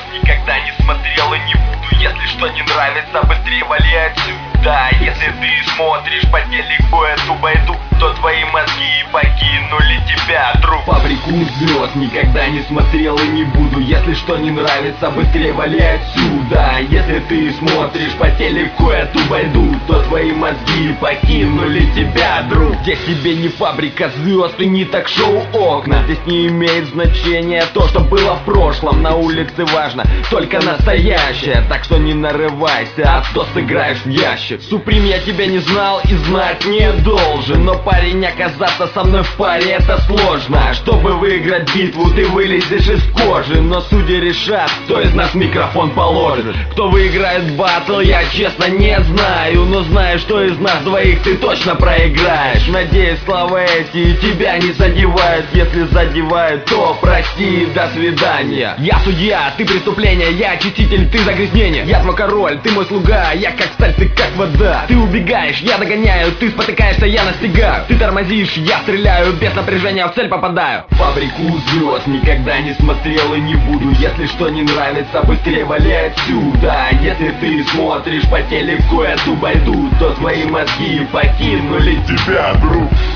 никогда не смотрел и не буду. Если что не нравится, быстрее вали отсюда. Если ты смотришь по телеку эту байду, то твои мозги покинули тебя, друг. Фабрику звезд никогда не смотрел и не буду. Если что не нравится, быстрее вали отсюда. Если ты смотришь по телеку эту байду, то твои мозги покинули тебя, друг. Здесь тебе не фабрика звезд и не ток-шоу окна. Здесь не имеет значения то, что было в прошлом. На улице важно только настоящее. Так что не нарывайся, а то сыграешь в ящик. Суприм, я тебя не знал и знать не должен, но парень, оказаться со мной в паре это сложно. Чтобы выиграть битву, ты вылезешь из кожи, но судьи решат, кто из нас микрофон положит. Кто выиграет батл, я честно не знаю, но знаю, что из нас двоих ты точно проиграешь. Надеюсь, слова эти тебя не задевают. Если задевают, то прости, до свидания. Я судья, ты преступление, я очиститель, ты загрязнение. Я твой король, ты мой слуга, я как сталь, ты как вода. Ты убегаешь, я догоняю, ты спотыкаешься, я настигаю. Ты тормозишь, я стреляю, без напряжения в цель попадаю. Фабрику звезд никогда не смотрел и не буду. Если что не нравится, быстрее вали отсюда. Если ты смотришь по телеку эту байду, то твои мозги покинули тебя, друг.